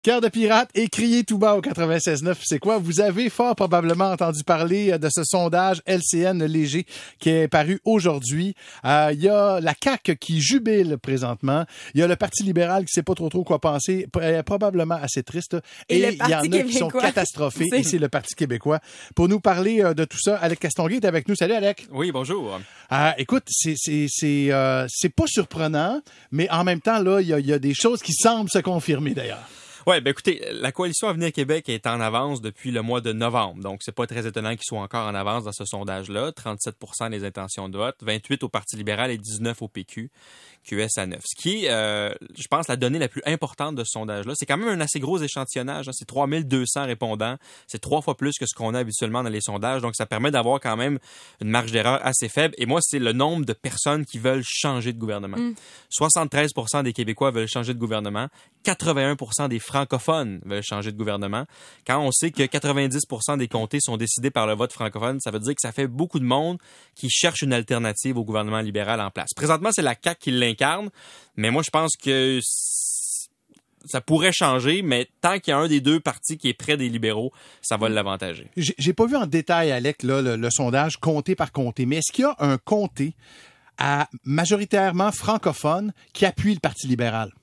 Cœur de pirate et crier tout bas au 96.9. C'est quoi? Vous avez fort probablement entendu parler de ce sondage LCN léger qui est paru aujourd'hui. Il y a la CAQ qui jubile présentement. Il y a le Parti libéral qui sait pas trop quoi penser, probablement assez triste. Et il y en a qui sont catastrophés. Et c'est le Parti québécois. Pour nous parler de tout ça, Alec Castonguay est avec nous. Salut Alec. Oui, bonjour. Écoute, c'est pas surprenant, mais en même temps, là, il y a des choses qui semblent se confirmer d'ailleurs. Ouais, ben écoutez, la coalition Avenir Québec est en avance depuis le mois de novembre. Donc, c'est pas très étonnant qu'ils soient encore en avance dans ce sondage-là. 37% des intentions de vote, 28% au Parti libéral et 19% au PQ, QS à 9. Ce qui est, je pense, la donnée la plus importante de ce sondage-là. C'est quand même un assez gros échantillonnage. C'est 3200 répondants. C'est 3 fois plus que ce qu'on a habituellement dans les sondages. Donc, ça permet d'avoir quand même une marge d'erreur assez faible. Et moi, c'est le nombre de personnes qui veulent changer de gouvernement. 73% des Québécois veulent changer de gouvernement. 81% des francophones veulent changer de gouvernement. Quand on sait que 90% des comtés sont décidés par le vote francophone, ça veut dire que ça fait beaucoup de monde qui cherche une alternative au gouvernement libéral en place. Présentement, c'est la CAQ qui l'incarne, mais moi, je pense que ça pourrait changer, mais tant qu'il y a un des deux partis qui est près des libéraux, ça va l'avantager. J'ai pas vu en détail, Alec, là, le sondage comté par comté, mais est-ce qu'il y a un comté majoritairement francophone qui appuie le Parti libéral?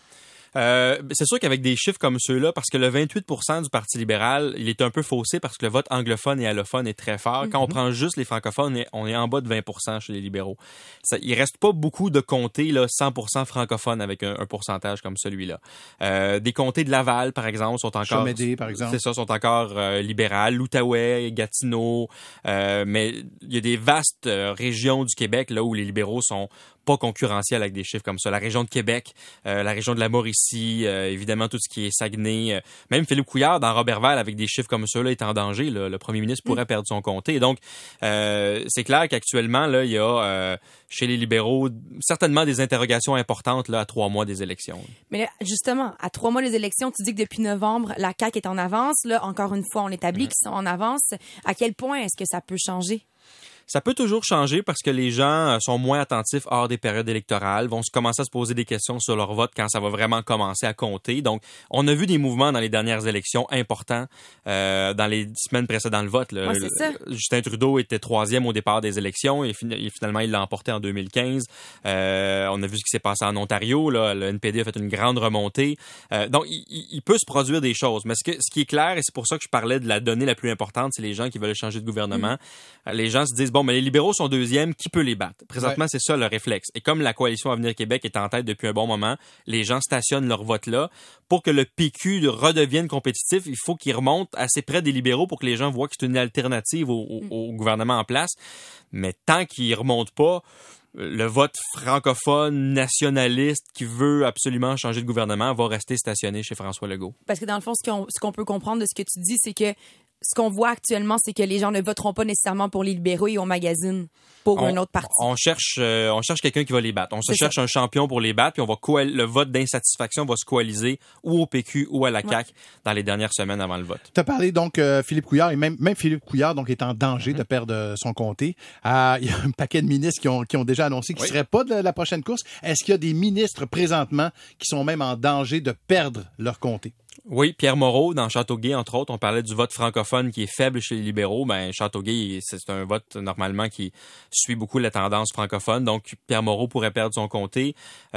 C'est sûr qu'avec des chiffres comme ceux-là, parce que le 28% du Parti libéral, il est un peu faussé parce que le vote anglophone et allophone est très fort. Quand on prend juste les francophones, on est en bas de 20% chez les libéraux. Il reste pas beaucoup de comtés là, 100% francophones avec un pourcentage comme celui-là. Des comtés de Laval, par exemple, sont encore... Chomédé, par exemple. C'est ça, sont encore libérales. L'Outaouais, Gatineau. Mais il y a des vastes régions du Québec là où les libéraux sont pas concurrentiels avec des chiffres comme ça. La région de Québec, la région de la Mauricie, évidemment tout ce qui est Saguenay. Même Philippe Couillard, dans Robertval, avec des chiffres comme ça, là, est en danger. Là. Le premier ministre pourrait perdre son comté. Et donc, c'est clair qu'actuellement, là, il y a chez les libéraux certainement des interrogations importantes là, à 3 mois des élections. Mais là, justement, à 3 mois des élections, tu dis que depuis novembre, la CAQ est en avance. Là, encore une fois, on établit qu'ils sont en avance. À quel point est-ce que ça peut changer? Ça peut toujours changer parce que les gens sont moins attentifs hors des périodes électorales, vont commencer à se poser des questions sur leur vote quand ça va vraiment commencer à compter. Donc, on a vu des mouvements dans les dernières élections importants dans les semaines précédant le vote. Là. Ouais, c'est ça. Justin Trudeau était 3e au départ des élections et finalement, il l'a emporté en 2015. On a vu ce qui s'est passé en Ontario. Là. Le NPD a fait une grande remontée. Donc, il peut se produire des choses. Mais ce qui est clair, et c'est pour ça que je parlais de la donnée la plus importante, c'est les gens qui veulent changer de gouvernement. Les gens se disent, bon, mais les libéraux sont 2e, qui peut les battre? Présentement, c'est ça le réflexe. Et comme la coalition Avenir Québec est en tête depuis un bon moment, les gens stationnent leur vote là. Pour que le PQ redevienne compétitif, il faut qu'il remonte assez près des libéraux pour que les gens voient que c'est une alternative au gouvernement en place. Mais tant qu'il remonte pas, le vote francophone, nationaliste, qui veut absolument changer de gouvernement, va rester stationné chez François Legault. Parce que dans le fond, ce qu'on peut comprendre de ce que tu dis, c'est que ce qu'on voit actuellement, c'est que les gens ne voteront pas nécessairement pour les libéraux et on magasine pour un autre parti. On cherche quelqu'un qui va les battre. On se cherche un champion pour les battre, puis le vote d'insatisfaction va se coaliser ou au PQ ou à la CAQ dans les dernières semaines avant le vote. Tu as parlé donc Philippe Couillard, et même Philippe Couillard donc est en danger de perdre son comté. Il y a un paquet de ministres qui ont déjà annoncé qu'ils ne seraient pas de la prochaine course. Est-ce qu'il y a des ministres présentement qui sont même en danger de perdre leur comté? Oui, Pierre Moreau, dans Châteauguay, entre autres, on parlait du vote francophone qui est faible chez les libéraux. Ben, Châteauguay, c'est un vote normalement qui suit beaucoup la tendance francophone. Donc, Pierre Moreau pourrait perdre son comté.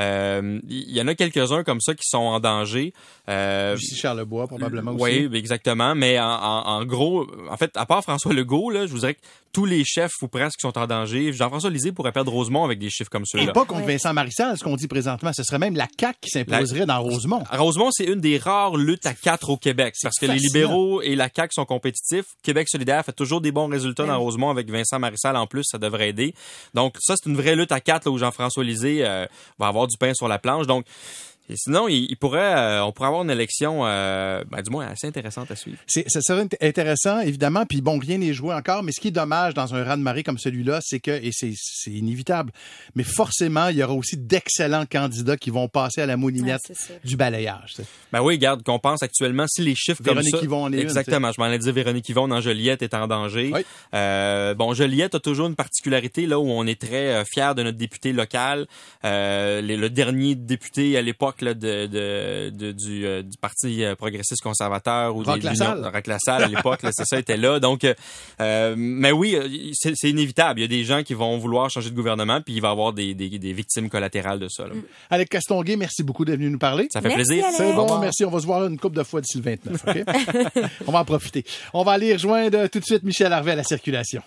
Il y en a quelques-uns comme ça qui sont en danger. Lucie Charlebois, probablement aussi. Oui, exactement. Mais en gros, en fait, à part François Legault, là, je vous dirais que tous les chefs ou presque sont en danger. Jean-François Lisée pourrait perdre Rosemont avec des chiffres comme ceux-là. Et pas contre Vincent Marissal, ce qu'on dit présentement. Ce serait même la CAQ qui s'imposerait dans Rosemont. Rosemont, c'est une des rares luttes à 4 au Québec. Parce que les libéraux et la CAQ sont compétitifs. Québec solidaire fait toujours des bons résultats dans Rosemont avec Vincent Marissal en plus. Ça devrait aider. Donc, ça, c'est une vraie lutte à 4 là, où Jean-François Lisée va avoir du pain sur la planche. Donc, et sinon, on pourrait avoir une élection, du moins assez intéressante à suivre. Ça serait intéressant, évidemment. Puis bon, rien n'est joué encore. Mais ce qui est dommage dans un raz-de-marée comme celui-là, c'est que, et c'est inévitable, mais forcément, il y aura aussi d'excellents candidats qui vont passer à la moulinette du balayage. T'sais. Ben oui, regarde, qu'on pense actuellement, si les chiffres Véronique comme ça... Yvon en est exactement, je m'en allais dire Véronique Yvon dans Joliette est en danger. Oui. Joliette a toujours une particularité là où on est très fiers de notre député local. Le dernier député à l'époque là, du Parti progressiste conservateur ou Roch Lassalle. Roch Lassalle à l'époque, là, c'est ça, était là. Donc, mais oui, c'est inévitable. Il y a des gens qui vont vouloir changer de gouvernement, puis il va y avoir des victimes collatérales de ça. Là. Alex Castonguay, merci beaucoup d'être venu nous parler. Ça fait Merci, plaisir. Alex. C'est bon, merci. On va se voir une couple de fois d'ici le 29, OK? On va en profiter. On va aller rejoindre tout de suite Michel Harvey à la circulation.